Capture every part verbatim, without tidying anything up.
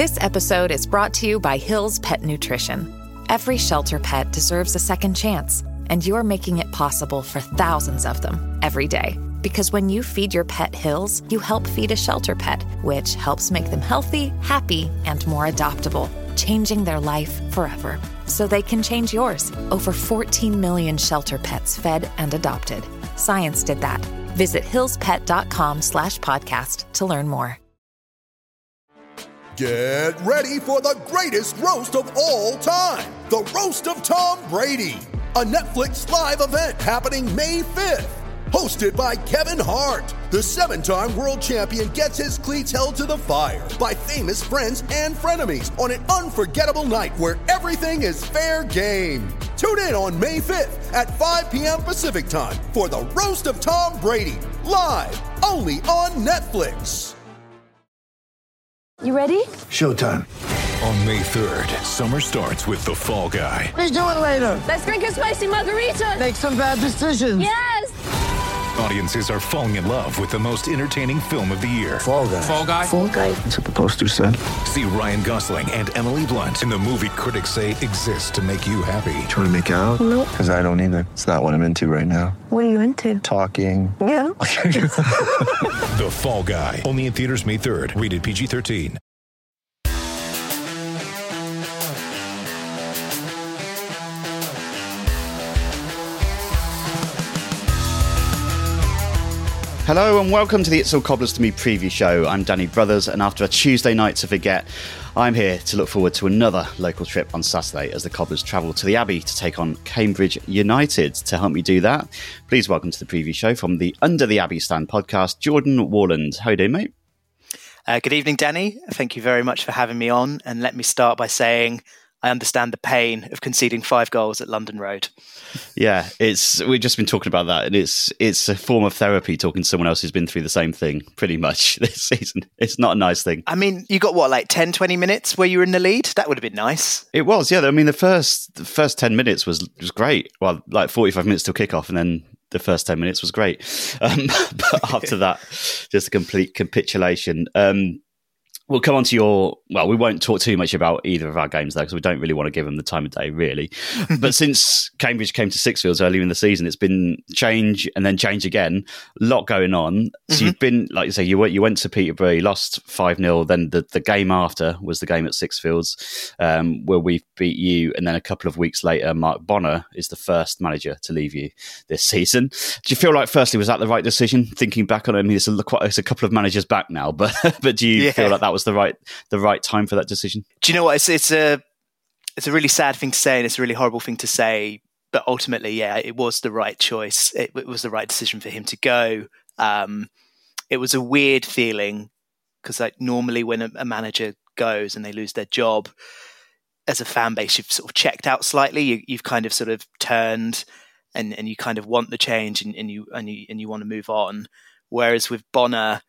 This episode is brought to you by Hill's Pet Nutrition. Every shelter pet deserves a second chance, and you're making it possible for thousands of them every day. Because when you feed your pet Hill's, you help feed a shelter pet, which helps make them healthy, happy, and more adoptable, changing their life forever. So they can change yours. Over fourteen million shelter pets fed and adopted. Science did that. Visit hillspet.com slash podcast to learn more. Get ready for the greatest roast of all time. The Roast of Tom Brady. A Netflix live event happening May fifth. Hosted by Kevin Hart. The seven-time world champion gets his cleats held to the fire by famous friends and frenemies on an unforgettable night where everything is fair game. Tune in on May fifth at five p.m. Pacific time for the Roast of Tom Brady. Live only on Netflix. You ready? Showtime. On May third, summer starts with The Fall Guy. Let's do it later. Let's drink a spicy margarita. Make some bad decisions. Yes. Audiences are falling in love with the most entertaining film of the year. Fall Guy. Fall Guy? Fall Guy. That's what the poster said. See Ryan Gosling and Emily Blunt in the movie critics say exists to make you happy. Trying to make it out? Nope. Because I don't either. It's not what I'm into right now. What are you into? Talking. Yeah. The Fall Guy. Only in theaters May third. Rated P G thirteen. Hello and welcome to the It's All Cobblers to Me preview show. I'm Danny Brothers, and after a Tuesday night to forget, I'm here to look forward to another local trip on Saturday as the Cobblers travel to the Abbey to take on Cambridge United. To help me do that, please welcome to the preview show from the Under the Abbey Stand podcast, Jordan Warland. How are you doing, mate? Uh, good evening, Danny. Thank you very much for having me on. And let me start by saying I understand the pain of conceding five goals at London Road. Yeah, it's we've just been talking about that, and it's it's a form of therapy talking to someone else who's been through the same thing pretty much this season. It's not a nice thing. I mean, you got what, like ten, twenty minutes where you were in the lead? That would have been nice. It was, yeah. I mean, the first the first ten minutes was was great. Well, like forty-five minutes till kickoff, and then the first ten minutes was great. Um, but after that, just a complete capitulation. Um, We'll come on to your, well, we won't talk too much about either of our games though, because we don't really want to give them the time of day, really. But since Cambridge came to Sixfields earlier in the season, it's been change and then change again. A lot going on. So mm-hmm. you've been, like you say, you went, you went to Peterborough, you lost five nil. Then the, the game after was the game at Sixfields, um, where we beat you. And then a couple of weeks later, Mark Bonner is the first manager to leave you this season. Do you feel like, firstly, was that the right decision? Thinking back on it, I mean, it's a, quite, it's a couple of managers back now, but but do you yeah. feel like that was the right the right time for that decision? Do you know what? It's it's a it's a really sad thing to say, and it's a really horrible thing to say. But ultimately, yeah, it was the right choice. It, it was the right decision for him to go. Um, it was a weird feeling because, like, normally when a, a manager goes and they lose their job, as a fan base, you've sort of checked out slightly. You, you've kind of sort of turned, and, and you kind of want the change, and, and you and you and you want to move on. Whereas with Bonner,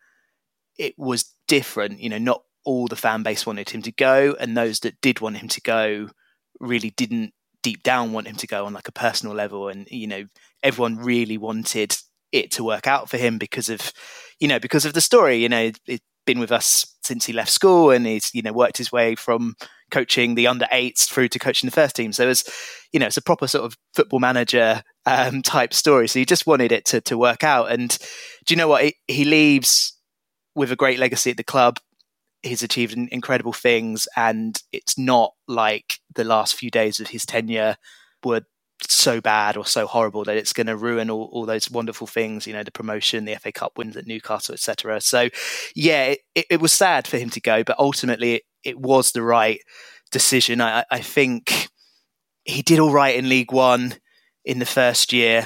it was different. You know, not all the fan base wanted him to go, and those that did want him to go really didn't deep down want him to go on like a personal level. And, you know, everyone really wanted it to work out for him because of, you know, because of the story. You know, he's been with us since he left school, and he's, you know, worked his way from coaching the under eights through to coaching the first team. So it was, you know, it's a proper sort of football manager um, type story. So he just wanted it to to work out. And do you know what? He, he leaves with a great legacy at the club. He's achieved incredible things, and it's not like the last few days of his tenure were so bad or so horrible that it's going to ruin all, all those wonderful things, you know, the promotion, the F A Cup wins at Newcastle, et cetera. So, yeah, it, it was sad for him to go, but ultimately it, it was the right decision. I, I think he did all right in League One in the first year.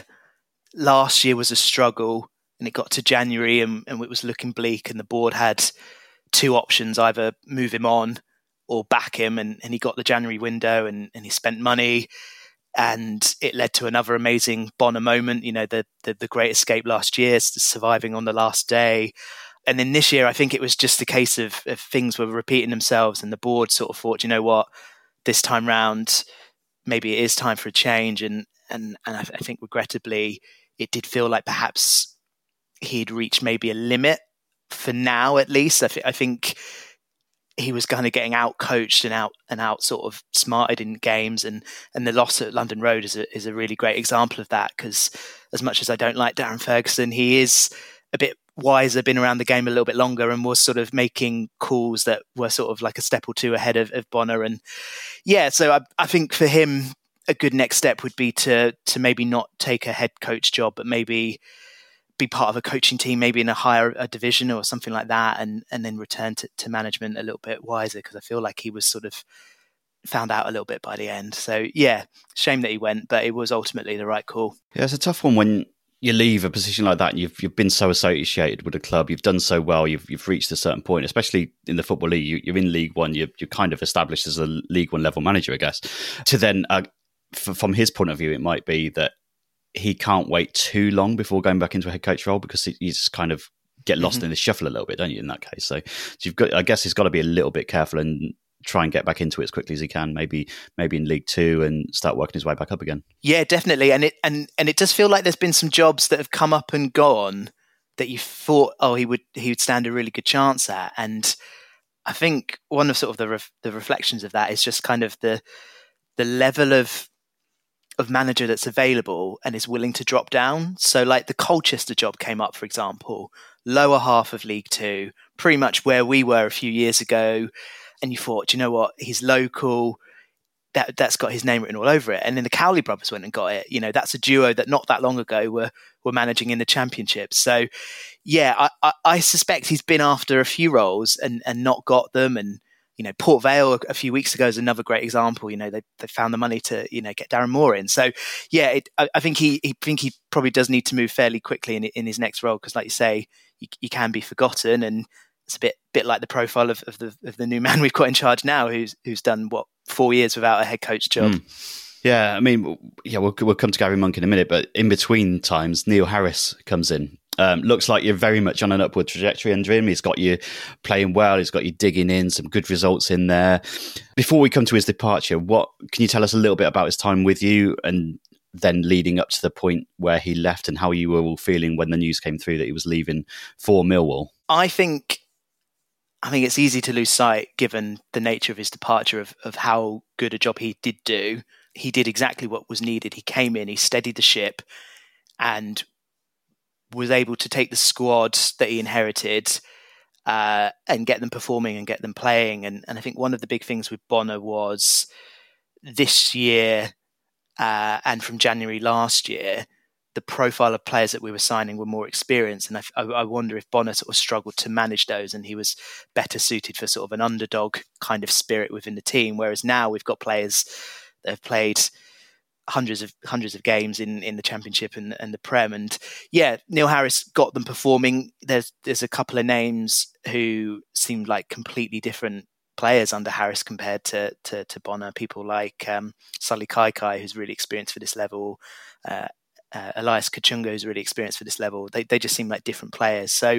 Last year was a struggle, and it got to January and, and it was looking bleak, and the board had two options: either move him on or back him. And, and he got the January window, and, and he spent money, and it led to another amazing Bonner moment. You know, the, the, the great escape last year, surviving on the last day. And then this year, I think it was just a case of, of things were repeating themselves, and the board sort of thought, you know what, this time round, maybe it is time for a change. And, and, and I, I think regrettably, it did feel like perhaps he'd reached maybe a limit for now, at least. I, th- I think he was kind of getting out coached and out and out sort of smarted in games, and and the loss at London Road is a is a really great example of that, because as much as I don't like Darren Ferguson, he is a bit wiser, been around the game a little bit longer, and was sort of making calls that were sort of like a step or two ahead of, of Bonner. And yeah, so I, I think for him, a good next step would be to to maybe not take a head coach job, but maybe be part of a coaching team, maybe in a higher a division or something like that, and and then return to, to management a little bit wiser, because I feel like he was sort of found out a little bit by the end. So yeah, shame that he went, but it was ultimately the right call. Yeah, it's a tough one when you leave a position like that and you've you've been so associated with a club, you've done so well, you've you've reached a certain point, especially in the Football League, you, you're in League One, you're, you're kind of established as a League One level manager, I guess. To then, uh, f- from his point of view, it might be that he can't wait too long before going back into a head coach role, because you just kind of get lost mm-hmm. in the shuffle a little bit, don't you, in that case? So, so you've got, I guess he's got to be a little bit careful and try and get back into it as quickly as he can, maybe maybe in League Two, and start working his way back up again. Yeah, definitely. And it and, and it does feel like there's been some jobs that have come up and gone that you thought, oh, he would he would stand a really good chance at. And I think one of sort of the ref, the reflections of that is just kind of the the level of of manager that's available and is willing to drop down. So like the Colchester job came up, for example, lower half of League Two, pretty much where we were a few years ago. And you thought, do you know what? He's local. That that's got his name written all over it. And then the Cowley brothers went and got it. You know, that's a duo that not that long ago were were managing in the Championship. So, yeah, I, I, I suspect he's been after a few roles and and not got them. And you know, Port Vale a few weeks ago is another great example. You know, they they found the money to you know get Darren Moore in. So, yeah, it, I, I think he, he think he probably does need to move fairly quickly in in his next role, because, like you say, you, you can be forgotten. And it's a bit bit like the profile of, of the of the new man we've got in charge now, who's who's done what four years without a head coach job. Mm. Yeah, I mean, yeah, we'll we'll come to Gary Monk in a minute, but in between times, Neil Harris comes in. Um, looks like you're very much on an upward trajectory under him. He's got you playing well. He's got you digging in, some good results in there. Before we come to his departure, what can you tell us a little bit about his time with you, and then leading up to the point where he left, and how you were all feeling when the news came through that he was leaving for Millwall? I think. I think it's easy to lose sight, given the nature of his departure, of, of how good a job he did do. He did exactly what was needed. He came in, he steadied the ship, and was able to take the squad that he inherited uh, and get them performing and get them playing. And, and I think one of the big things with Bonner was this year uh, and from January last year, the profile of players that we were signing were more experienced. And I, I wonder if Bonner sort of struggled to manage those, and he was better suited for sort of an underdog kind of spirit within the team. Whereas now we've got players that have played hundreds of hundreds of games in, in the Championship and, and the Prem. And yeah, Neil Harris got them performing. There's there's a couple of names who seemed like completely different players under Harris compared to to, to Bonner. People like um, Sully Kaikai, who's really experienced for this level. Uh, Uh, Elias Kachunga is really experienced for this level. They they just seem like different players. So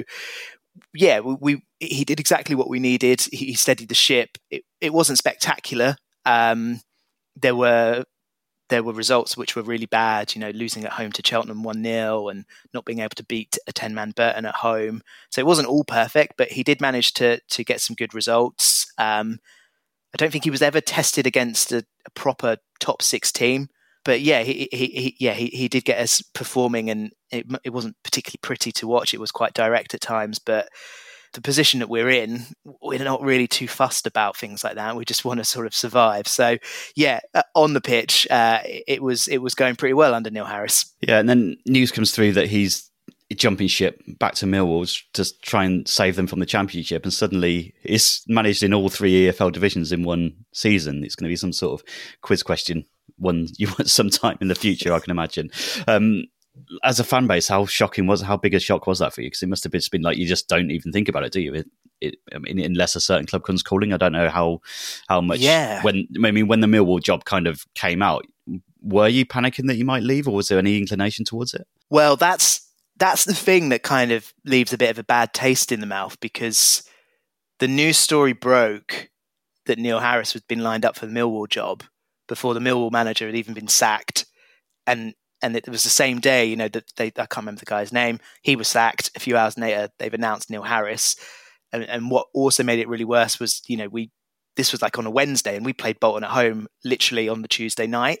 yeah, we, we he did exactly what we needed. He, he steadied the ship. It, it wasn't spectacular. Um, there were there were results which were really bad. You know, losing at home to Cheltenham one nil and not being able to beat a ten-man Burton at home. So it wasn't all perfect, but he did manage to to get some good results. Um, I don't think he was ever tested against a, a proper top six team. But yeah, he, he, he yeah he, he did get us performing, and it, it wasn't particularly pretty to watch. It was quite direct at times, but the position that we're in, we're not really too fussed about things like that. We just want to sort of survive. So yeah, on the pitch, uh, it was it was going pretty well under Neil Harris. Yeah, and then news comes through that he's jumping ship back to Millwall to try and save them from the Championship, and suddenly he's managed in all three E F L divisions in one season. It's going to be some sort of quiz question. One you want sometime in the future, I can imagine. Um, as a fan base, how shocking was it? How big a shock was that for you? Because it must have just been like, you just don't even think about it, do you? It, it, I mean, unless a certain club comes calling. I don't know how how much. Yeah. When I mean, when the Millwall job kind of came out, were you panicking that you might leave, or was there any inclination towards it? Well, that's that's the thing that kind of leaves a bit of a bad taste in the mouth, because the news story broke that Neil Harris had been lined up for the Millwall job before the Millwall manager had even been sacked. And and it was the same day, you know, that they, I can't remember the guy's name. He was sacked. A few hours later, they've announced Neil Harris. And, and what also made it really worse was, you know, we this was like on a Wednesday and we played Bolton at home literally on the Tuesday night.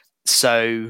So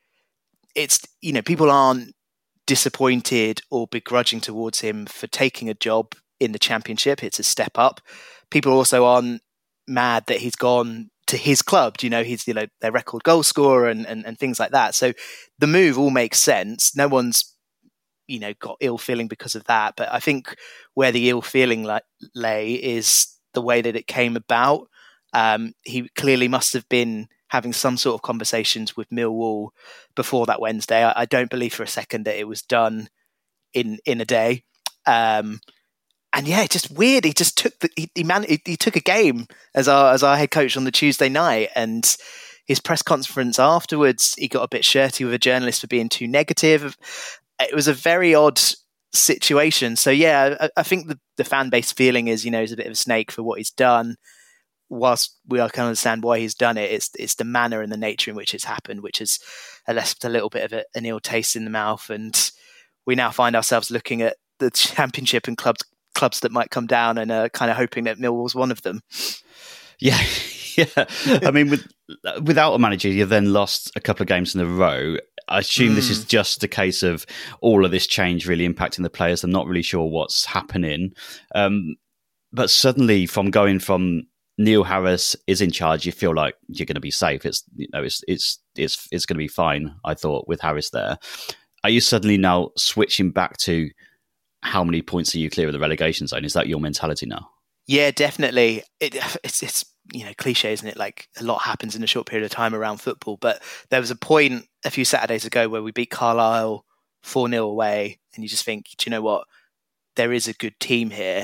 it's, you know, people aren't disappointed or begrudging towards him for taking a job in the Championship. It's a step up. People also aren't mad that he's gone to his club. You know, he's, you know, their record goal scorer and, and, and things like that. So the move all makes sense. No one's, you know, got ill feeling because of that. But I think where the ill feeling like, lay is the way that it came about. Um, he clearly must have been having some sort of conversations with Millwall before that Wednesday. I, I don't believe for a second that it was done in in a day. Um, and yeah, it's just weird. He just took the he he, man, he he took a game as our as our head coach on the Tuesday night, and his press conference afterwards, he got a bit shirty with a journalist for being too negative. It was a very odd situation. So yeah, I, I think the, the fan base feeling is, you know, he's a bit of a snake for what he's done. Whilst we all can understand why he's done it, it's it's the manner and the nature in which it's happened, which has left a little bit of a, an ill taste in the mouth. And we now find ourselves looking at the Championship and clubs clubs that might come down, and uh, kind of hoping that Millwall's one of them. Yeah, yeah. I mean, with, without a manager, you've then lost a couple of games in a row. I assume mm. this is just a case of all of this change really impacting the players. I'm not really sure what's happening. Um, but suddenly, from going from Neil Harris is in charge, you feel like you're going to be safe. It's, you know, it's it's it's it's going to be fine. I thought with Harris there. Are you suddenly now switching back to how many points are you clear of the relegation zone? Is that your mentality now? Yeah, definitely. It, it's it's you know cliche, isn't it? Like a lot happens in a short period of time around football. But there was a point a few Saturdays ago where we beat Carlisle four nil away, and you just think, do you know what? There is a good team here.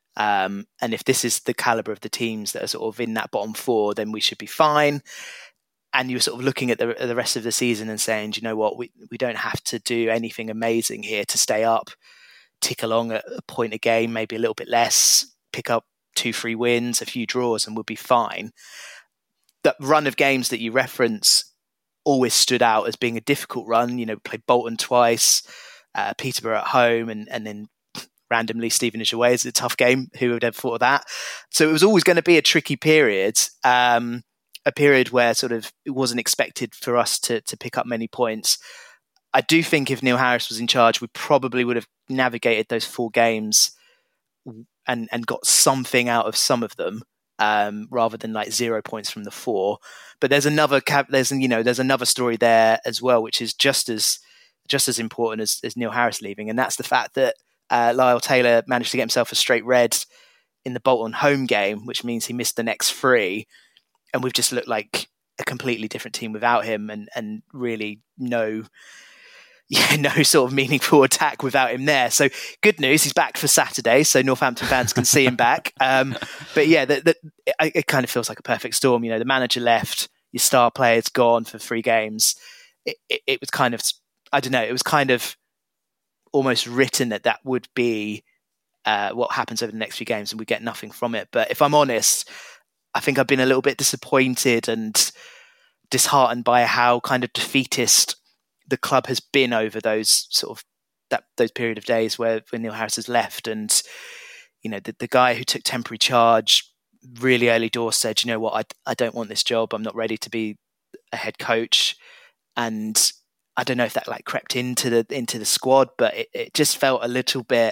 Um, and if this is the caliber of the teams that are sort of in that bottom four, then we should be fine. And you're sort of looking at the, the rest of the season and saying, do you know what, we we don't have to do anything amazing here to stay up, tick along at a point a game, maybe a little bit less, pick up two, three wins, a few draws, and we'll be fine. That run of games that you reference always stood out as being a difficult run. You know, played Bolton twice, uh, Peterborough at home, and, and then randomly Stevenage away is a tough game. Who would have thought of that? So it was always going to be a tricky period, um, a period where sort of it wasn't expected for us to to pick up many points. I do think if Neil Harris was in charge, we probably would have navigated those four games and and got something out of some of them, um, rather than like zero points from the four. But there's another there's you know there's another story there as well, which is just as just as important as, as Neil Harris leaving, and that's the fact that Uh, Lyle Taylor managed to get himself a straight red in the Bolton home game, which means he missed the next three. And we've just looked like a completely different team without him, and, and really no, yeah, no sort of meaningful attack without him there. So good news, he's back for Saturday, so Northampton fans can see him back. Um, but yeah, the, the, it, it kind of feels like a perfect storm. You know, the manager left, your star player's gone for three games. It, it, it was kind of, I don't know, it was kind of almost written that that would be uh, what happens over the next few games, and we get nothing from it. But if I'm honest, I think I've been a little bit disappointed and disheartened by how kind of defeatist the club has been over those sort of that those period of days where when Neil Harris has left. And you know, the, the guy who took temporary charge really early doors said, you know what, I I don't want this job. I'm not ready to be a head coach. And I don't know if that like crept into the into the squad, but it, it just felt a little bit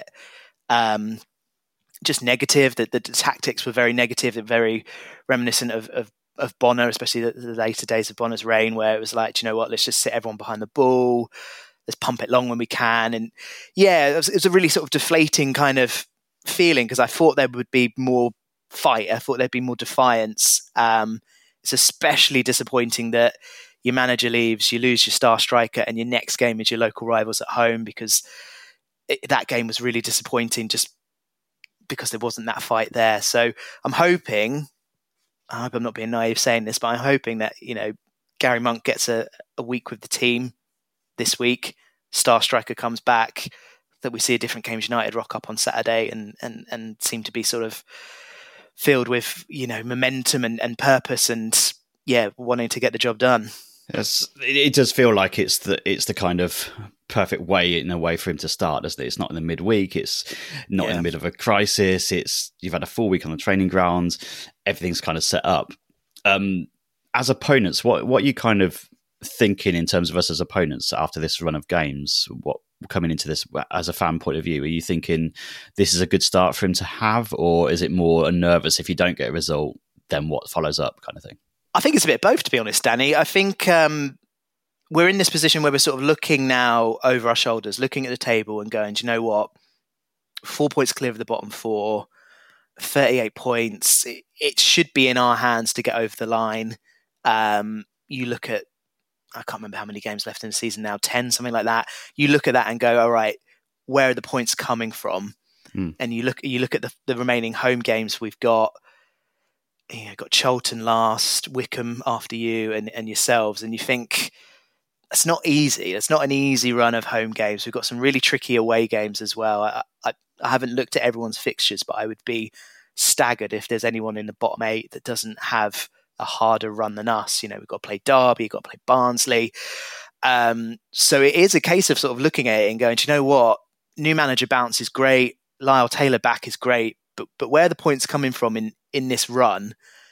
um, just negative. That the, the tactics were very negative and very reminiscent of of, of Bonner, especially the, the later days of Bonner's reign, where it was like, you know what, let's just sit everyone behind the ball, let's pump it long when we can, and yeah, it was, it was a really sort of deflating kind of feeling because I thought there would be more fight. I thought there'd be more defiance. Um, it's especially disappointing that your manager leaves, you lose your star striker, and your next game is your local rivals at home, because it, that game was really disappointing just because there wasn't that fight there. So I'm hoping, I hope I'm not being naive saying this, but I'm hoping that, you know, Gary Monk gets a, a week with the team this week, star striker comes back, that we see a different Cambridge United rock up on Saturday and and and seem to be sort of filled with, you know, momentum and, and purpose and, yeah, wanting to get the job done. Yes, it, it does feel like it's the it's the kind of perfect way in a way for him to start, doesn't it? It's not in the midweek. It's not yeah. in the middle of a crisis. It's you've had a full week on the training grounds. Everything's kind of set up. Um, as opponents, what what are you kind of thinking in terms of us as opponents after this run of games? What coming into this as a fan point of view, are you thinking this is a good start for him to have, or is it more a nervous if you don't get a result, then what follows up kind of thing? I think it's a bit of both, to be honest, Danny. I think um, we're in this position where we're sort of looking now over our shoulders, looking at the table and going, do you know what? Four points clear of the bottom four, thirty-eight points. It, it should be in our hands to get over the line. Um, you look at I can't remember how many games left in the season now, ten, something like that. You look at that and go, all right, where are the points coming from? Mm. And you look you look at the, the remaining home games we've got. You know, got Charlton last, Wycombe after you, and, and yourselves, and you think it's not easy. It's not an easy run of home games. We've got some really tricky away games as well. I, I, I haven't looked at everyone's fixtures, but I would be staggered if there's anyone in the bottom eight that doesn't have a harder run than us. You know, we've got to play Derby, we've got to play Barnsley. Um, so it is a case of sort of looking at it and going, do you know what? New manager bounce is great. Lyle Taylor back is great. But but where are the points coming from in, in this run?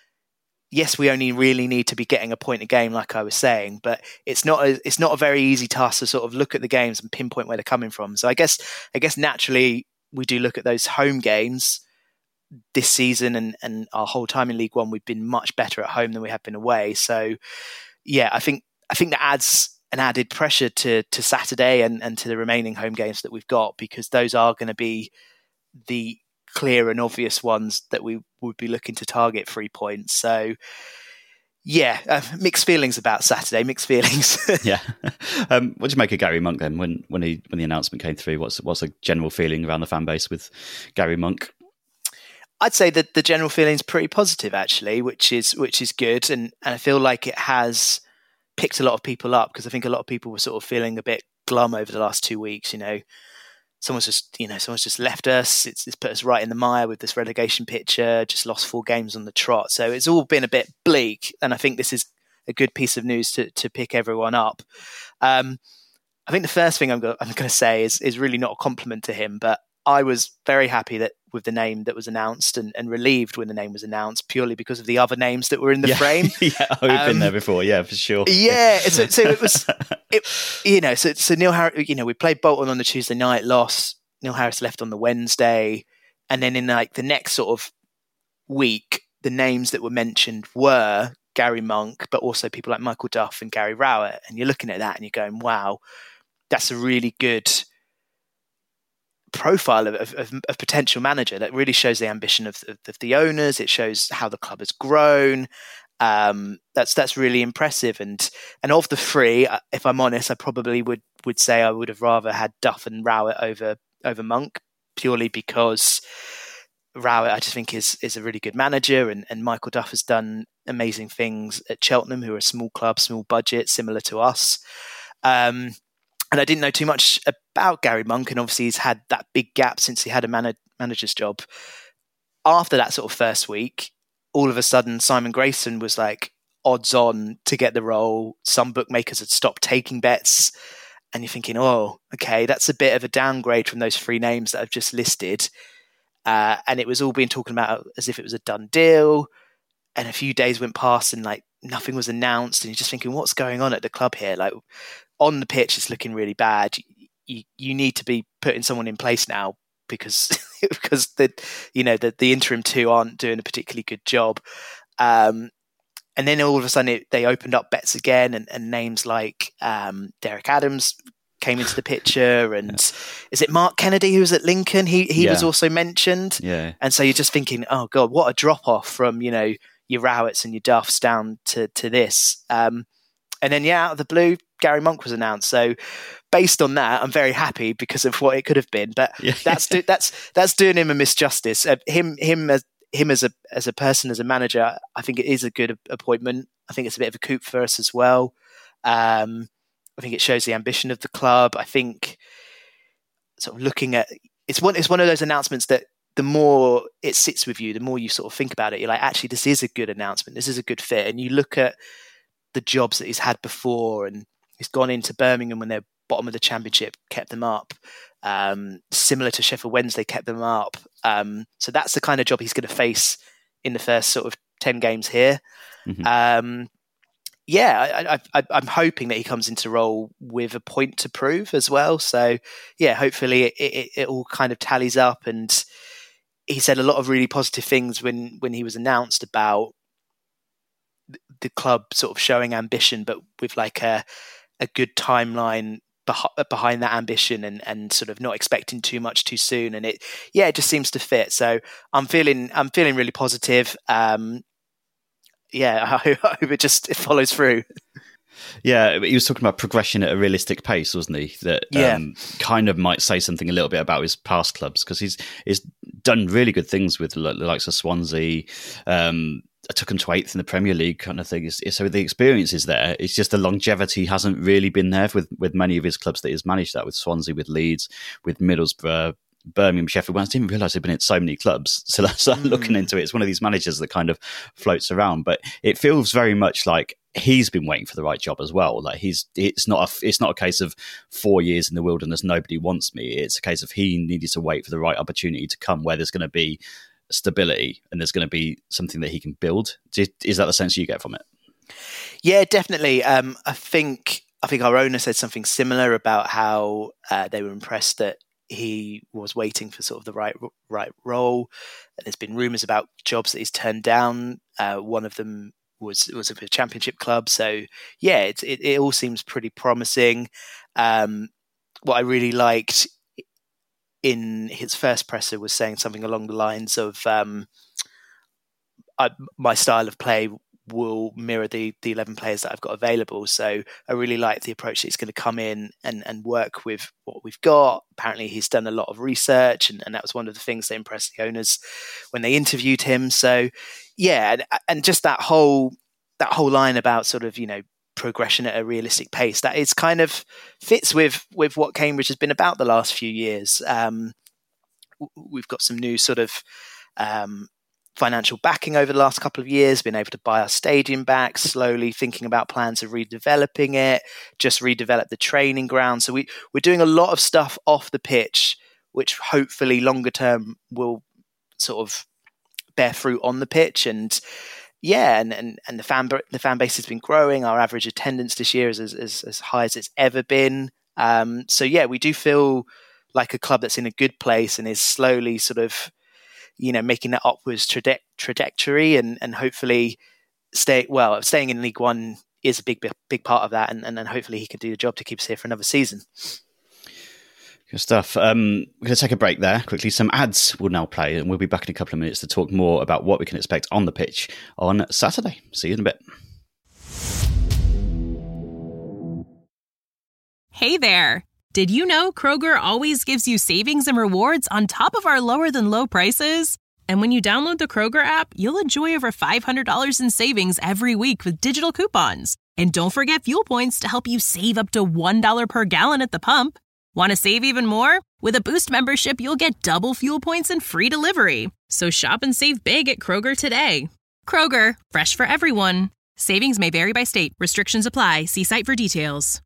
Yes, we only really need to be getting a point a game, like I was saying, but it's not a, it's not a very easy task to sort of look at the games and pinpoint where they're coming from. So I guess I guess naturally we do look at those home games. This season and, and our whole time in League One, we've been much better at home than we have been away. So, yeah, I think I think that adds an added pressure to to Saturday and, and to the remaining home games that we've got, because those are going to be the clear and obvious ones that we would be looking to target three points. So, yeah, uh, mixed feelings about Saturday. Mixed feelings. yeah. Um, what did you make of Gary Monk then when when he when the announcement came through? What's what's a general feeling around the fan base with Gary Monk? I'd say that the general feeling is pretty positive, actually, which is which is good, and, and I feel like it has picked a lot of people up, because I think a lot of people were sort of feeling a bit glum over the last two weeks. You know, someone's just you know someone's just left us. It's, it's put us right in the mire with this relegation picture. Just lost four games on the trot, so it's all been a bit bleak. And I think this is a good piece of news to to pick everyone up. Um, I think the first thing I'm going I'm going to say is is really not a compliment to him, but I was very happy that with the name that was announced, and, and relieved when the name was announced, purely because of the other names that were in the yeah. frame. yeah, we've um, been there before. Yeah, for sure. Yeah, so, so it was, it, you know, so so Neil Harris, you know, we played Bolton on the Tuesday night, lost. Neil Harris left on the Wednesday, and then in like the next sort of week, the names that were mentioned were Gary Monk, but also people like Michael Duff and Gary Rowett. And you're looking at that and you're going, wow, that's a really good profile of, of, of potential manager that really shows the ambition of, of, of the owners. It shows how the club has grown. Um, that's that's really impressive. And and of the three, if I'm honest, I probably would would say I would have rather had Duff and Rowett over over Monk, purely because Rowett I just think is is a really good manager, and, and Michael Duff has done amazing things at Cheltenham, who are a small club, small budget, similar to us. Um, And I didn't know too much about Gary Monk, and obviously he's had that big gap since he had a man- manager's job. After that sort of first week, all of a sudden Simon Grayson was like odds on to get the role. Some bookmakers had stopped taking bets, and you're thinking, oh, okay, that's a bit of a downgrade from those three names that I've just listed. Uh, and it was all being talked about as if it was a done deal. And a few days went past and like nothing was announced, and you're just thinking, what's going on at the club here? Like, on the pitch, it's looking really bad. You, you need to be putting someone in place now, because because the you know the, the interim two aren't doing a particularly good job. Um, and then all of a sudden, it, they opened up bets again, and, and names like um, Derek Adams came into the picture, and yeah. is it Mark Kennedy who was at Lincoln? He he yeah. was also mentioned. Yeah. And so you're just thinking, oh god, what a drop off from you know your Rowetts and your Duffs down to to this. Um, And then, yeah, out of the blue, Gary Monk was announced. So, based on that, I'm very happy because of what it could have been. But yeah. that's do, that's that's doing him a misjustice. Uh, him him as him as a as a person, as a manager, I think it is a good appointment. I think it's a bit of a coup for us as well. Um, I think it shows the ambition of the club. I think sort of looking at it's one it's one of those announcements that the more it sits with you, the more you sort of think about it. You're like, actually, this is a good announcement. This is a good fit. And you look at the jobs that he's had before, and he's gone into Birmingham when they're bottom of the Championship kept them up. Um, similar to Sheffield Wednesday kept them up. Um, so that's the kind of job he's going to face in the first sort of ten games here. Mm-hmm. Um, yeah, I, I, I'm hoping that he comes into role with a point to prove as well. So yeah, hopefully it, it, it all kind of tallies up. And he said a lot of really positive things when, when he was announced about the club sort of showing ambition, but with like a, a good timeline beh- behind that ambition, and, and sort of not expecting too much too soon. And it, yeah, it just seems to fit. So I'm feeling, I'm feeling really positive. Um, yeah, I hope, I hope it just it follows through. Yeah, he was talking about progression at a realistic pace, wasn't he? That yeah. um, kind of might say something a little bit about his past clubs, because he's he's done really good things with the likes of Swansea. Um, I took him to eighth in the Premier League, kind of thing. So the experience is there. It's just the longevity hasn't really been there with with many of his clubs that he's managed. That with Swansea, with Leeds, with Middlesbrough, Birmingham, Sheffield Wednesday. I didn't realise they'd been in so many clubs. So that's mm. looking into it. It's one of these managers that kind of floats around, but it feels very much like he's been waiting for the right job as well. Like he's, it's not a, it's not a case of four years in the wilderness, nobody wants me. It's a case of he needed to wait for the right opportunity to come, where there's going to be stability and there's going to be something that he can build. Is that the sense you get from it? Yeah, definitely. Um, I think, I think our owner said something similar about how uh, they were impressed that he was waiting for sort of the right right role. There's been rumours about jobs that he's turned down. Uh, one of them was was a Championship club. So yeah, it it, it all seems pretty promising. Um, what I really liked in his first presser was saying something along the lines of, um, I, "My style of play will mirror the the eleven players that I've got available." So I really like the approach that he's going to come in and, and work with what we've got. Apparently he's done a lot of research, and, and that was one of the things that impressed the owners when they interviewed him. So yeah, and, and just that whole that whole line about sort of, you know, progression at a realistic pace, that is kind of fits with with what Cambridge has been about the last few years. Um, we've got some new sort of um, financial backing over the last couple of years, been able to buy our stadium back, slowly thinking about plans of redeveloping it, just redevelop the training ground. So we, we're doing a lot of stuff off the pitch, which hopefully longer term will sort of bear fruit on the pitch. And yeah, and, and, and the fan the fan base has been growing. Our average attendance this year is as, as, as high as it's ever been. Um, so yeah, we do feel like a club that's in a good place and is slowly sort of, you know, making that upwards traje- trajectory, and, and hopefully stay well. Staying in League One is a big, big, big part of that, and, and then hopefully he can do the job to keep us here for another season. Good stuff. Um, we're going to take a break there quickly. Some ads will now play, and we'll be back in a couple of minutes to talk more about what we can expect on the pitch on Saturday. See you in a bit. Hey there. Did you know Kroger always gives you savings and rewards on top of our lower than low prices? And when you download the Kroger app, you'll enjoy over five hundred dollars in savings every week with digital coupons. And don't forget fuel points to help you save up to one dollar per gallon at the pump. Want to save even more? With a Boost membership, you'll get double fuel points and free delivery. So shop and save big at Kroger today. Kroger, fresh for everyone. Savings may vary by state. Restrictions apply. See site for details.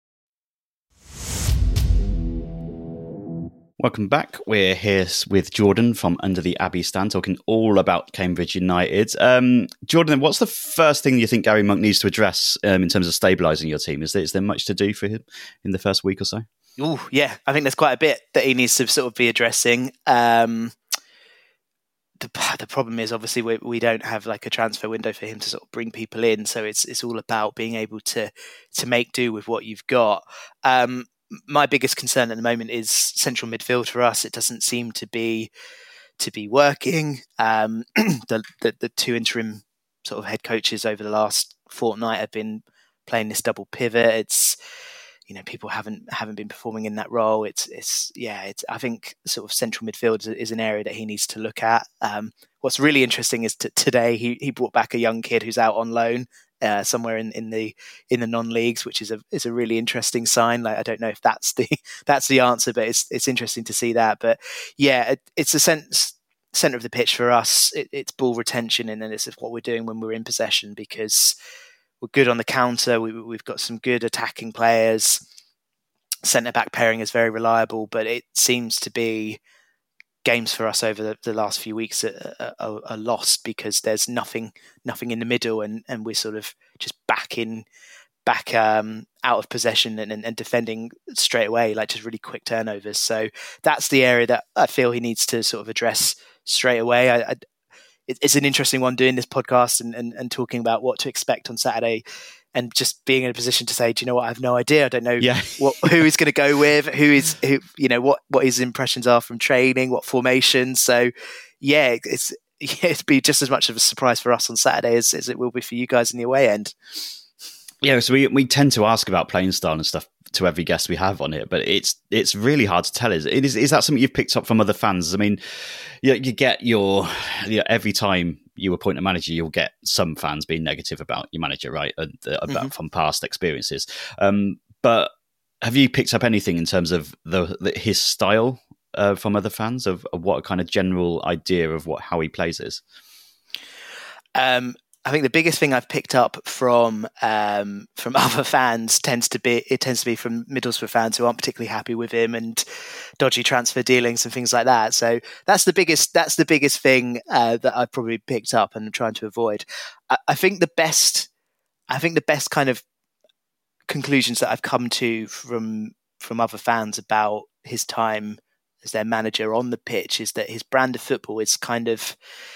Welcome back. We're here with Jordan from Under the Abbey Stand, talking all about Cambridge United. Um, Jordan, what's the first thing you think Gary Monk needs to address um, in terms of stabilising your team? Is there, is there much to do for him in the first week or so? Oh, yeah. I think there's quite a bit that he needs to sort of be addressing. Um, the, the problem is, obviously, we, we don't have like a transfer window for him to sort of bring people in. So it's it's all about being able to to make do with what you've got. Um, my biggest concern at the moment is central midfield for us. It doesn't seem to be to be working. Um, the, the the two interim sort of head coaches over the last fortnight have been playing this double pivot. It's, you know, people haven't haven't been performing in that role. It's it's yeah. It's I think sort of central midfield is, is an area that he needs to look at. Um, what's really interesting is t- today he he brought back a young kid who's out on loan. Uh, somewhere in, in the in the non-leagues, which is a is a really interesting sign. Like, I don't know if that's the that's the answer, but it's it's interesting to see that. But yeah, it, it's a sense center of the pitch for us. It, it's ball retention, and then it's what we're doing when we're in possession, because we're good on the counter. We, we've got some good attacking players. centre-back pairing is very reliable, but it seems to be games for us over the, the last few weeks are, are, are lost because there's nothing nothing in the middle, and, and we're sort of just back in back um, out of possession and, and, and defending straight away, like just really quick turnovers. So that's the area that I feel he needs to sort of address straight away. I, I, it's an interesting one doing this podcast and, and, and talking about what to expect on Saturday, and just being in a position to say, do you know what? I have no idea. I don't know yeah. what who he's going to go with, who is who, you know, what, what his impressions are from training, what formation. So yeah, it's yeah, it'd be just as much of a surprise for us on Saturday as, as it will be for you guys in the away end. Yeah, so we we tend to ask about playing style and stuff to every guest we have on it, but it's it's really hard to tell. Is it is is that something you've picked up from other fans? I mean, you, you get your you know, every time you appoint a manager, you'll get some fans being negative about your manager, right? And, uh, about mm-hmm. from past experiences. Um, but have you picked up anything in terms of the, the his style uh, from other fans of, of what a kind of general idea of what how he plays is? Um. I think the biggest thing I've picked up from um, from other fans tends to be it tends to be from Middlesbrough fans who aren't particularly happy with him and dodgy transfer dealings and things like that. So that's the biggest that's the biggest thing uh, that I've probably picked up and I'm trying to avoid. I, I think the best I think the best kind of conclusions that I've come to from from other fans about his time as their manager on the pitch is that his brand of football is kind of,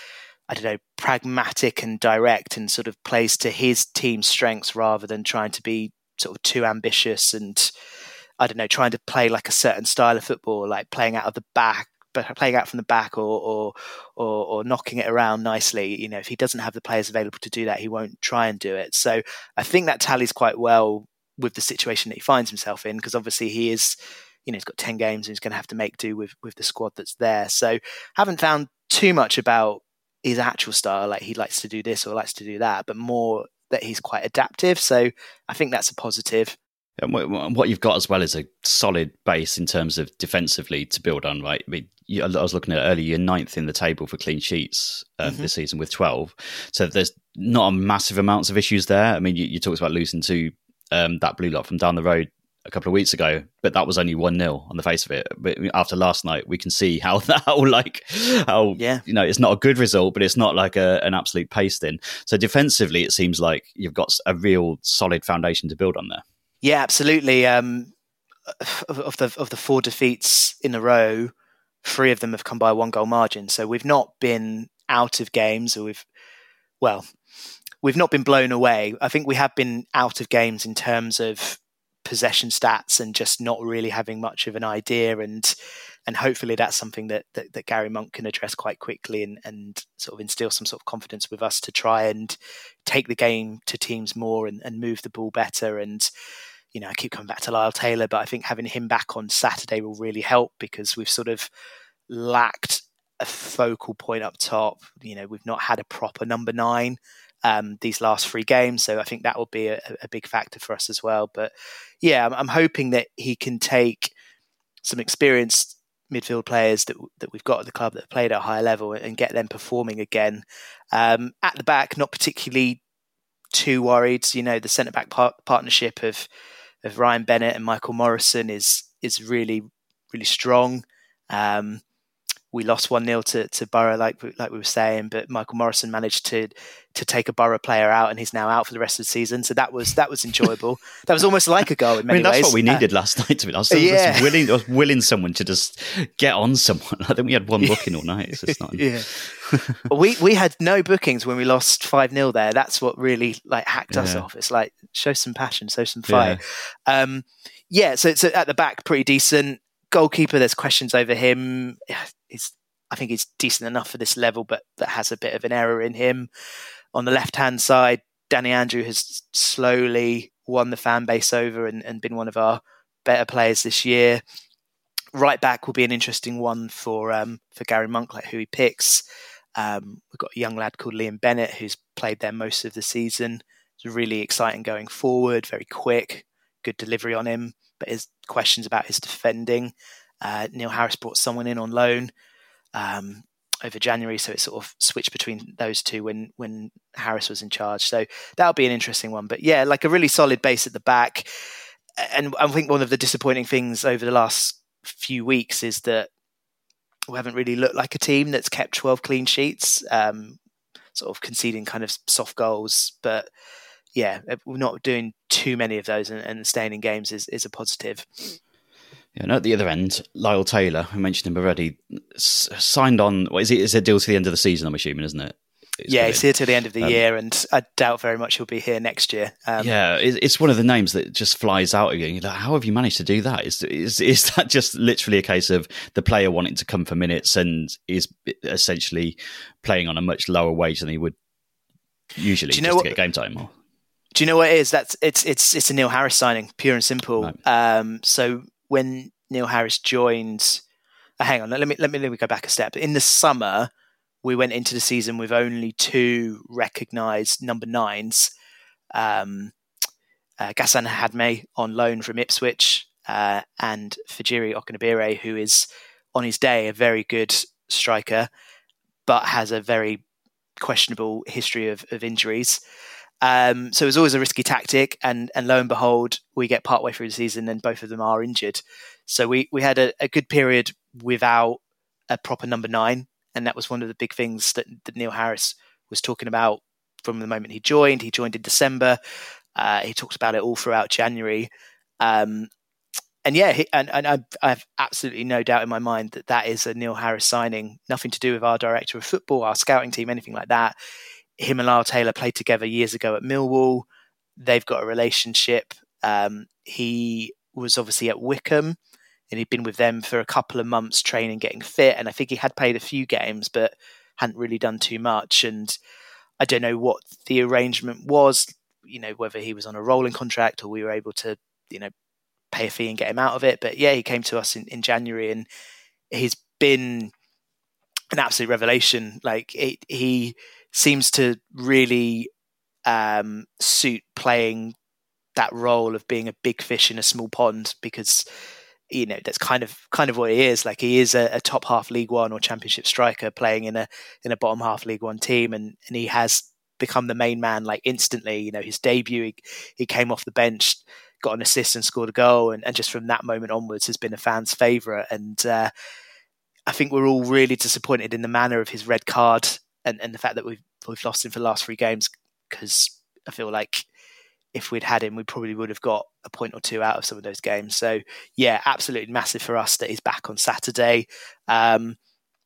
I don't know, pragmatic and direct and sort of plays to his team's strengths rather than trying to be sort of too ambitious and, I don't know, trying to play like a certain style of football, like playing out of the back, but playing out from the back or, or or or knocking it around nicely. You know, if he doesn't have the players available to do that, he won't try and do it. So I think that tallies quite well with the situation that he finds himself in, because obviously he is, you know, he's got ten games and he's going to have to make do with with the squad that's there. So haven't found too much about his actual style, like he likes to do this or likes to do that, but more that he's quite adaptive. So I think that's a positive. And what you've got as well is a solid base in terms of defensively to build on, right? I mean, I was looking at it earlier, you're ninth in the table for clean sheets um, mm-hmm. this season with twelve. So there's not a massive amounts of issues there. I mean, you, you talked about losing to um, that blue lot from down the road a couple of weeks ago, but that was only one nil on the face of it. But after last night, we can see how how like how yeah. you know, it's not a good result, but it's not like a, an absolute pasting. So defensively, it seems like you've got a real solid foundation to build on there. Yeah, absolutely. Um, of, of the of the four defeats in a row, three of them have come by a one goal margin. So we've not been out of games, or we've well, we've not been blown away. I think we have been out of games in terms of possession stats and just not really having much of an idea, and and hopefully that's something that that, that Gary Monk can address quite quickly and and sort of instill some sort of confidence with us to try and take the game to teams more and, and move the ball better. And you know, I keep coming back to Lyle Taylor, but I think having him back on Saturday will really help, because we've sort of lacked a focal point up top. You know, we've not had a proper number nine um, these last three games. So I think that will be a, a big factor for us as well. But yeah, I'm, I'm hoping that he can take some experienced midfield players that that we've got at the club that have played at a higher level and get them performing again. Um, at the back, not particularly too worried. You know, the centre-back par- partnership of of Ryan Bennett and Michael Morrison is is really, really strong. Um, we lost one nil to, to Borough, like like we were saying, but Michael Morrison managed to to take a Borough player out, and he's now out for the rest of the season. So that was that was enjoyable. That was almost like a goal in many I mean, that's ways. what we needed uh, last night. To be honest, I was, yeah. willing, I was willing someone to just get on someone. I think we had one booking all night. So it's not... yeah, we we had no bookings when we lost five nil there. That's what really like hacked yeah. us off. It's like, show some passion, show some fight. Yeah, um, yeah so so at the back, pretty decent. Goalkeeper, there's questions over him. He's, I think he's decent enough for this level, but that has a bit of an error in him. On the left-hand side, Danny Andrew has slowly won the fan base over and, and been one of our better players this year. Right back will be an interesting one for um, for Gary Monk, like who he picks. Um, we've got a young lad called Liam Bennett who's played there most of the season. It's really exciting going forward, very quick, good delivery on him, but his questions about his defending. Uh, Neil Harris brought someone in on loan um, over January, so it sort of switched between those two when when Harris was in charge. So that'll be an interesting one. But yeah, like a really solid base at the back. and I think one of the disappointing things over the last few weeks is that we haven't really looked like a team that's kept twelve clean sheets, um, sort of conceding kind of soft goals. But yeah, we're not doing too many of those, and, and staying in games is, is a positive. Yeah, and at the other end, Lyle Taylor, I mentioned him already, s- signed on. What is it? Is it a deal to the end of the season? I'm assuming, isn't it? It's yeah, he's here till the end of the um, year, and I doubt very much he'll be here next year. Um, yeah, it, it's one of the names that just flies out again. You're like, how have you managed to do that? Is, is is that just literally a case of the player wanting to come for minutes and is essentially playing on a much lower wage than he would usually do you know just what, to get game time? Or? Do you know what it is? That's it's it's it's a Neil Harris signing, pure and simple. Right. Um, so when Neil Harris joined, uh, hang on, let me let me let me go back a step. In the summer, we went into the season with only two recognised number nines. Um, uh, Ghassan Hadme on loan from Ipswich, uh, and Fajiri Okunabire, who is on his day a very good striker, but has a very questionable history of, of injuries. Um, so it was always a risky tactic, and and lo and behold, we get partway through the season and both of them are injured. So we, we had a, a good period without a proper number nine, and that was one of the big things that, that Neil Harris was talking about from the moment he joined. He joined in December. Uh, he talked about it all throughout January. Um, and yeah, he, and, and I, I have absolutely no doubt in my mind that that is a Neil Harris signing, nothing to do with our director of football, our scouting team, anything like that. Him and Lyle Taylor played together years ago at Millwall. They've got a relationship. Um, he was obviously at Wickham, and he'd been with them for a couple of months training, getting fit. And I think he had played a few games, but hadn't really done too much. And I don't know what the arrangement was, you know, whether he was on a rolling contract or we were able to, you know, pay a fee and get him out of it. But yeah, he came to us in, in January, and he's been an absolute revelation. Like it, he seems to really um, suit playing that role of being a big fish in a small pond, because you know that's kind of kind of what he is. Like he is a, a top half League One or Championship striker playing in a in a bottom half League One team, and and he has become the main man like instantly. You know, his debut, he, he came off the bench, got an assist and scored a goal, and, and just from that moment onwards has been a fan's favourite. And uh, I think we're all really disappointed in the manner of his red card and, and the fact that we've we've lost him for the last three games, because I feel like if we'd had him, we probably would have got a point or two out of some of those games. So yeah, absolutely massive for us that he's back on Saturday. Um,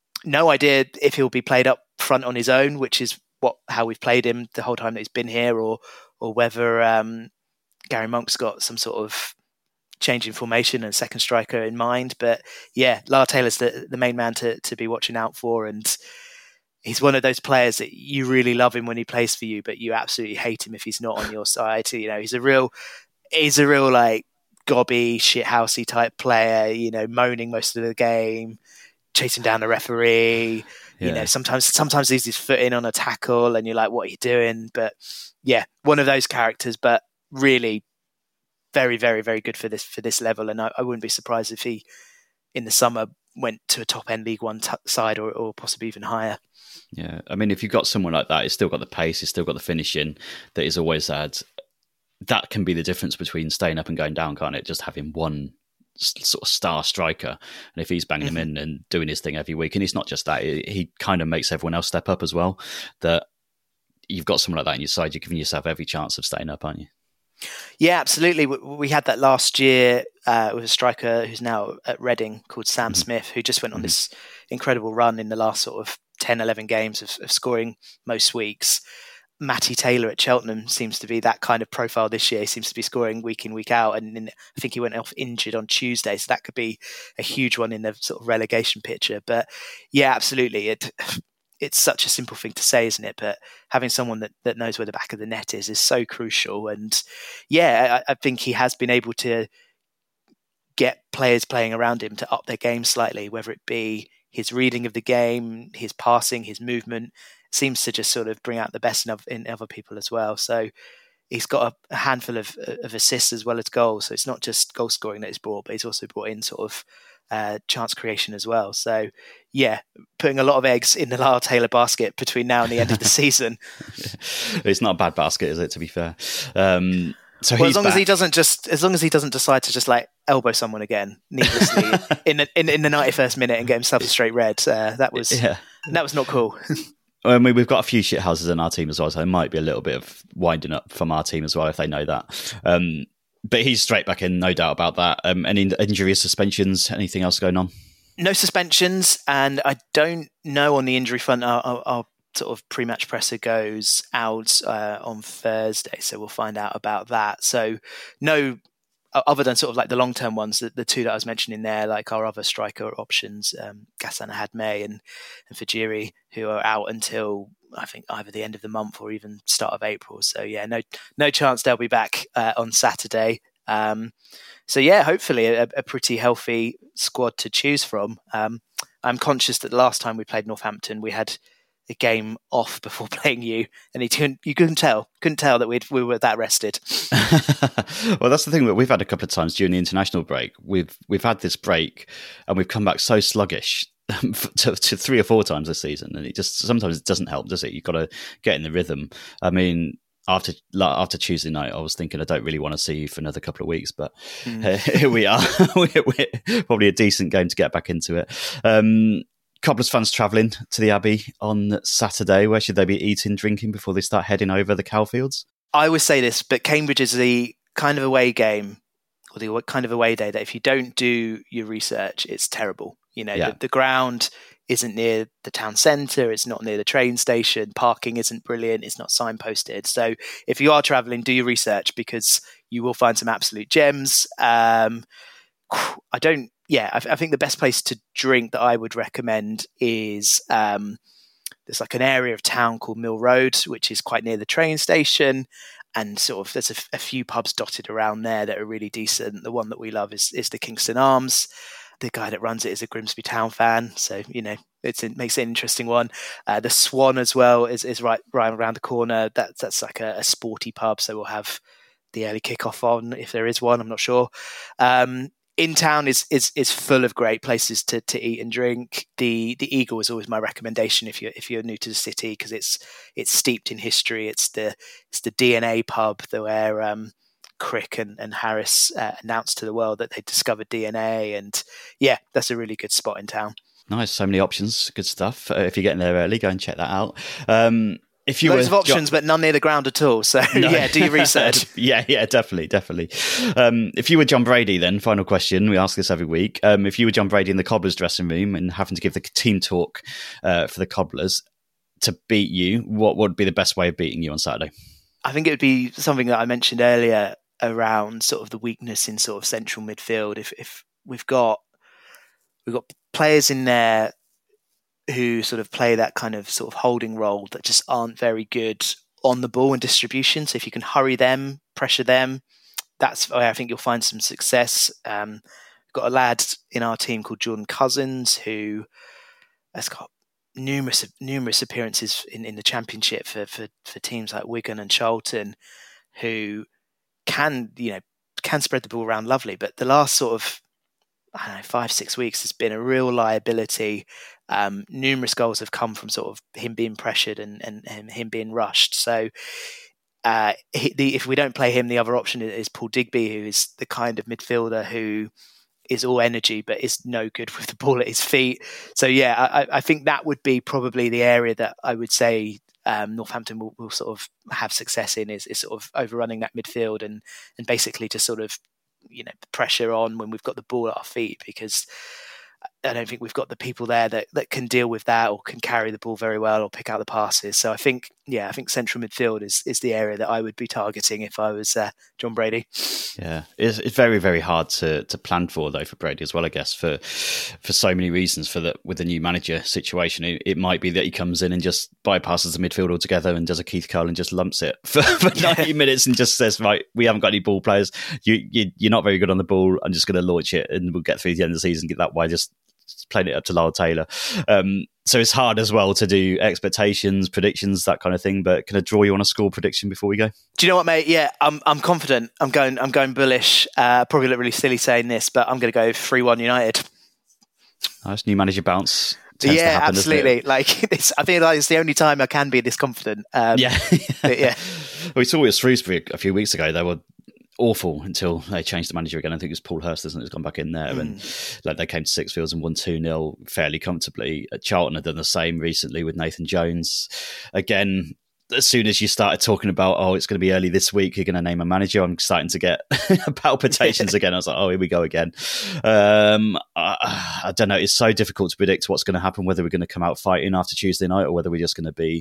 no idea if he'll be played up front on his own, which is what how we've played him the whole time that he's been here, or or whether um, Gary Monk's got some sort of change in formation and second striker in mind. But yeah, Lyle Taylor's the, the main man to to be watching out for, and he's one of those players that you really love him when he plays for you, but you absolutely hate him if he's not on your side. You know, he's a real, he's a real like gobby, shithousey type player. You know, moaning most of the game, chasing down the referee. Yeah. You know, sometimes sometimes he's his foot in on a tackle, and you're like, "What are you doing?" But yeah, one of those characters, but really very, very, very good for this for this level. And I, I wouldn't be surprised if he, in the summer, went to a top end League One t- side, or, or possibly even higher. Yeah, I mean, if you've got someone like that, it's still got the pace, it's still got the finishing that he's always had. That can be the difference between staying up and going down, can't it? Just having one sort of star striker, and if he's banging mm-hmm. him in and doing his thing every week, and it's not just that, he kind of makes everyone else step up as well. That you've got someone like that on your side, you're giving yourself every chance of staying up, aren't you? Yeah, absolutely. We had that last year uh, with a striker who's now at Reading called Sam mm-hmm. Smith, who just went on mm-hmm. this incredible run in the last sort of ten, eleven games of, of scoring most weeks. Matty Taylor at Cheltenham seems to be that kind of profile this year. He seems to be scoring week in, week out. And in, I think he went off injured on Tuesday. So that could be a huge one in the sort of relegation picture. But yeah, absolutely. It It's such a simple thing to say, isn't it? But having someone that, that knows where the back of the net is is so crucial. And yeah, I, I think he has been able to get players playing around him to up their game slightly, whether it be his reading of the game, his passing, his movement. Seems to just sort of bring out the best in, in other people as well. So he's got a, a handful of, of assists as well as goals. So it's not just goal scoring that he's brought, but he's also brought in sort of uh, chance creation as well. So yeah, putting a lot of eggs in the Lyle Taylor basket between now and the end of the season. It's not a bad basket, is it, to be fair? Um, So well, he's as long back. as he doesn't just, as long as he doesn't decide to just like elbow someone again needlessly in, the, in in the ninety-first minute and get himself a straight red, uh, that was yeah. that was not cool. I mean, we've got a few shit houses in our team as well, so there might be a little bit of winding up from our team as well if they know that. Um, but he's straight back in, no doubt about that. Um, any injuries, suspensions, anything else going on? No suspensions, and I don't know on the injury front. Our, our, our sort of pre-match presser goes out uh, on Thursday, so we'll find out about that. So no, other than sort of like the long-term ones, the, the two that I was mentioning there, like our other striker options, um, Ghassan Ahadme and, and Fajiri, who are out until I think either the end of the month or even start of April. So yeah, no no chance they'll be back uh, on Saturday. Um, so yeah, hopefully a, a pretty healthy squad to choose from. Um, I'm conscious that the last time we played Northampton, we had a game off before playing you, and you couldn't, you couldn't tell, couldn't tell that we we were that rested. Well, that's the thing that we've had a couple of times during the international break. We've we've had this break, and we've come back so sluggish to, to three or four times this season, and it just sometimes it doesn't help, does it? You've got to get in the rhythm. I mean, after after Tuesday night, I was thinking I don't really want to see you for another couple of weeks, but mm. uh, here we are. we're, we're probably a decent game to get back into it. Um, Cobblers fans travelling to the Abbey on Saturday. Where should they be eating, drinking before they start heading over the Cowfields? I always say this, but Cambridge is the kind of away game or the kind of away day that if you don't do your research, it's terrible. You know, yeah. the, the ground isn't near the town centre, it's not near the train station, parking isn't brilliant, it's not signposted. So if you are travelling, do your research because you will find some absolute gems. Um, I don't, yeah, I, I think the best place to drink that I would recommend is um, there's like an area of town called Mill Road, which is quite near the train station. And sort of there's a, a few pubs dotted around there that are really decent. The one that we love is, is the Kingston Arms. The guy that runs it is a Grimsby Town fan, so you know it's, it makes it an interesting one. Uh, the Swan as well is, is right right around the corner. That's that's like a, a sporty pub, so we'll have the early kickoff on if there is one. I'm not sure. Um, in town is is is full of great places to to eat and drink. The the Eagle is always my recommendation if you if you're new to the city because it's it's steeped in history. It's the it's the D N A pub the where. Um, Crick and, and Harris uh, announced to the world that they discovered D N A, and yeah, that's a really good spot in town. Nice, so many options, good stuff. Uh, if you're getting there early, go and check that out. Um, if you Loads were, of options, but none near the ground at all. So no. yeah, do your research. yeah, yeah, definitely, definitely. Um, if you were John Brady, then final question, we ask this every week. Um, if you were John Brady in the Cobblers dressing room and having to give the team talk uh, for the Cobblers to beat you, what would be the best way of beating you on Saturday? I think it would be something that I mentioned earlier around sort of the weakness in sort of central midfield. If if we've got we've got players in there who sort of play that kind of sort of holding role that just aren't very good on the ball and distribution. So if you can hurry them, pressure them, that's where I think you'll find some success. Um, we've got a lad in our team called Jordan Cousins who has got numerous numerous appearances in, in the Championship for, for for teams like Wigan and Charlton, who can, you know, can spread the ball around lovely. But the last sort of, I don't know, five, six weeks has been a real liability. Um, numerous goals have come from sort of him being pressured and, and, and him being rushed. So uh, he, the, if we don't play him, the other option is Paul Digby, who is the kind of midfielder who is all energy, but is no good with the ball at his feet. So yeah, I, I think that would be probably the area that I would say Um, Northampton will, will sort of have success in is, is sort of overrunning that midfield and and basically to sort of, you know, pressure on when we've got the ball at our feet, because I don't think we've got the people there that, that can deal with that or can carry the ball very well or pick out the passes. So I think, yeah, I think central midfield is, is the area that I would be targeting if I was uh, John Brady. Yeah, it's, it's very, very hard to to plan for, though, for Brady as well, I guess, for for so many reasons. For the with the new manager situation, it, it might be that he comes in and just bypasses the midfield altogether and does a Keith Curle and just lumps it for, for ninety minutes and just says, right, we haven't got any ball players. You, you, you're not very good on the ball. I'm just going to launch it and we'll get through the end of the season, get that way, just playing it up to Lyle Taylor. Um, so it's hard as well to do expectations, predictions, that kind of thing. But can I draw you on a score prediction before we go? Do you know what, mate? Yeah, I'm I'm confident. I'm going I'm going bullish. Uh, probably look really silly saying this, but I'm going to go three one United. Nice. New manager bounce. Yeah, to happen, absolutely. Like it's, I think like it's the only time I can be this confident. Um, yeah, but yeah. We saw it at Shrewsbury a few weeks ago. They were awful until they changed the manager again. I think it was Paul Hurst, isn't it, who's gone back in there. Mm. And like they came to Sixfields and won two nil fairly comfortably. Charlton had done the same recently with Nathan Jones. Again, as soon as you started talking about, oh, it's going to be early this week, you're going to name a manager, I'm starting to get palpitations again. I was like, oh, here we go again. Um, I, I don't know. It's so difficult to predict what's going to happen, whether we're going to come out fighting after Tuesday night or whether we're just going to be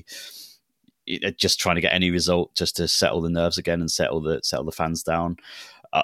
just trying to get any result just to settle the nerves again and settle the settle the fans down. Uh,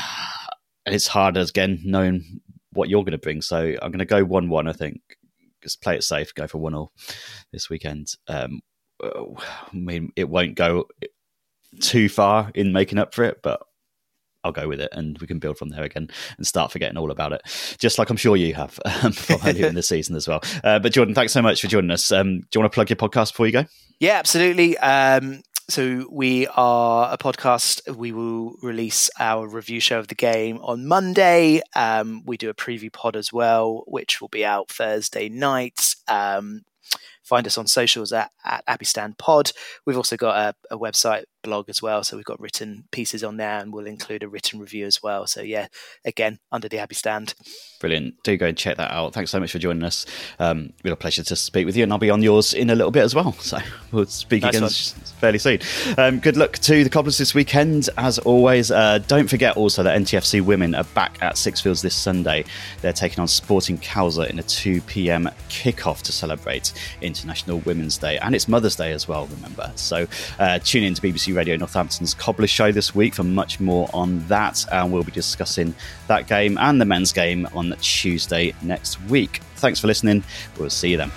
and it's hard, again, knowing what you're going to bring. So I'm going to go one one, I think. Just play it safe, go for one all this weekend. Um, I mean, it won't go too far in making up for it, but I'll go with it and we can build from there again and start forgetting all about it, just like I'm sure you have um, from earlier in the season as well. Uh, but Jordan, thanks so much for joining us. Um, do you want to plug your podcast before you go? Yeah, absolutely. Um, so we are a podcast. We will release our review show of the game on Monday. Um, we do a preview pod as well, which will be out Thursday night. Um, Find us on socials at, at Abbey Stand Pod. We've also got a, a website blog as well. So we've got written pieces on there and we'll include a written review as well. So yeah, again, under the Abbey Stand. Brilliant. Do go and check that out. Thanks so much for joining us. Um, real pleasure to speak with you, and I'll be on yours in a little bit as well. So we'll speak nice again one. fairly soon. Um, good luck to the Cobblers this weekend. As always, uh, don't forget also that N T F C women are back at Sixfields this Sunday. They're taking on Sporting Cowser in a two p.m. kickoff to celebrate International Women's Day, and it's Mother's Day as well, remember. So uh, tune in to B B C Radio Northampton's Cobblers show this week for much more on that, and we'll be discussing that game and the men's game on Tuesday next week. Thanks for listening. We'll see you then.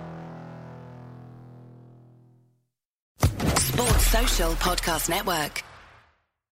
Sports Social Podcast Network.